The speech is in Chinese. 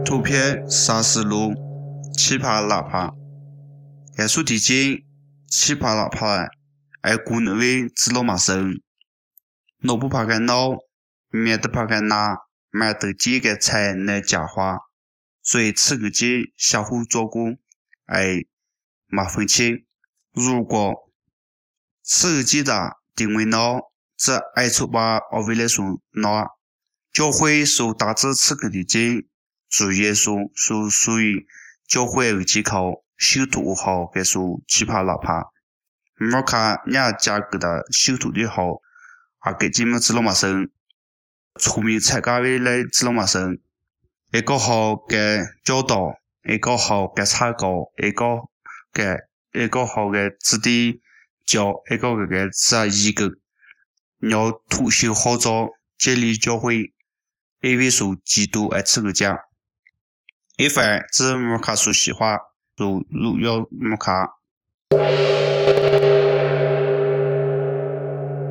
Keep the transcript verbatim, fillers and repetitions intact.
图片三十六，奇葩喇叭。该书提醒奇葩喇叭爱古能为知老马生，脑不怕干闹，免得怕干拿，买得几个才能讲话，所以此个节相互照顾，爱马分清。如果此个节的定位闹，则爱出把我为了说闹，教会受大致此个的节。主耶稣是属于教会的机构修图好该说奇葩喇叭，我看伢家个的修图的好，啊给节目知道嘛生，聪明参加为来知道嘛生，一个好嘅教导，一个好嘅参考，一个嘅一个好嘅指地教，一个嘅这一个，要图修好做建立教会，因为说基督爱这个家。一番指摩卡说实话，如如要摩卡。